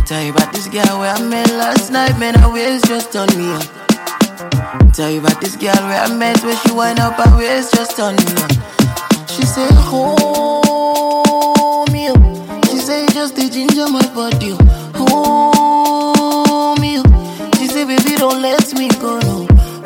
Tell you about this girl where I met last night, man, her waist just on me up. Tell you about this girl where I met, where she wind up her waist just on me up. She say, hold me up. She say, just the ginger my body up. Hold me up. She say, baby, don't let me go, no.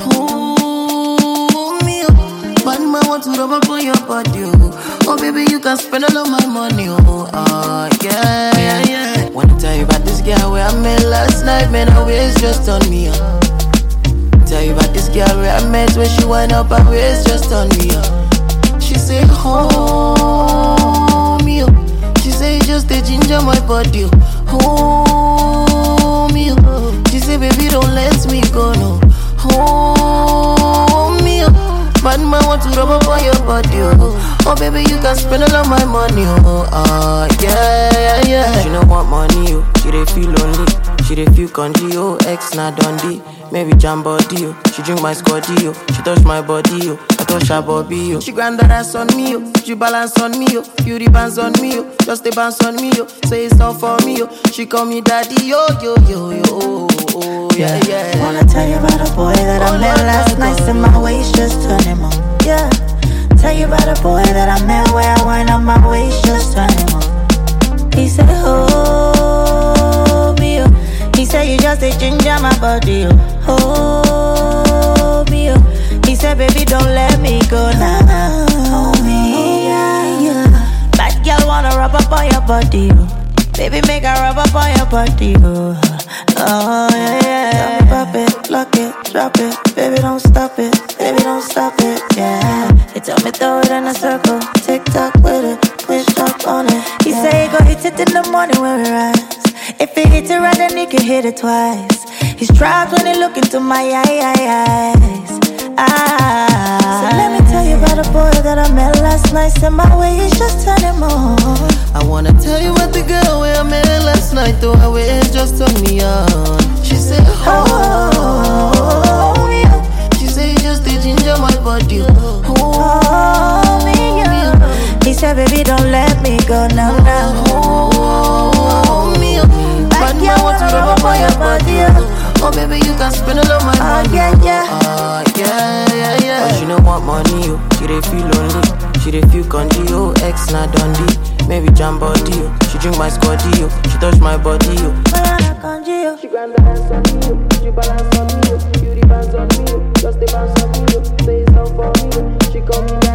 Hold me up. But man want to rub up on your body, oh. Oh, baby, you can spend all of my money, oh. Yeah. Wanna tell you about this girl where I met last night, man, her waist just on me up. Tell you about this girl where I met, where she wind up her waist just on me up. She say, hold me up. She say, just the ginger my body up. Hold me up. She say, baby, don't let me go, no. Hold me up. Bad man want to rub up on your body, oh. Oh, baby, you can spend all of my money, oh. Yeah. She don't want money, oh. She dey feel lonely. She dey feel congee, oh. Ex na Dundee. Maybe jam body, oh. She drink my scotty, oh. She touch my body, oh. I touch her body, oh. She grind that ass on me, oh. She balance on me, oh. Beauty bands on me, oh. Just a bounce on me, oh. Say it's all for me, oh. She call me daddy, yo. Yeah. Wanna tell you about a boy that I met last night, and my waist just turn him on. Yeah. Tell you about a boy that I met where I wind up my waist just turn him on. He said, hold me up. He said, you just a ginger my body, oh. Hold me up. He said, baby, don't let me go now. Hold me, yeah. Bad girl wanna rub up on your body, oh. Baby, make her rub up on your body, oh. Oh, yeah. Tell me pop it, lock it, drop it. Baby, don't stop it, yeah. He told me throw it in a circle, tick-tock with it, push up on it. He say he go hit it in the morning when we rise. If he hit it right, then he can hit it twice. He's trapped when he look into my eyes. So let me tell you about a boy that I met last night, and my waist just turned him on. I wanna tell you about the girl where I met last night, though her waist just turned me on. She said, hold me up. She said, just the ginger my body. Hold me up. He said, baby, don't let me go now. Hold me up. Bad man want to rub up on your body. Oh, baby, you can spend all of my money. Yeah. But she don't want money, oh. She dey feel lonely. She dey feel congee, oh. Ex na Dundee. Maybe jam body, oh. She drink my scotty, oh. She touch my body, oh. She grind the ass on me, oh. She balance on me, oh. Beauty bands on me, oh. Just a bounce on me, oh. Say it's all for me, oh. She call me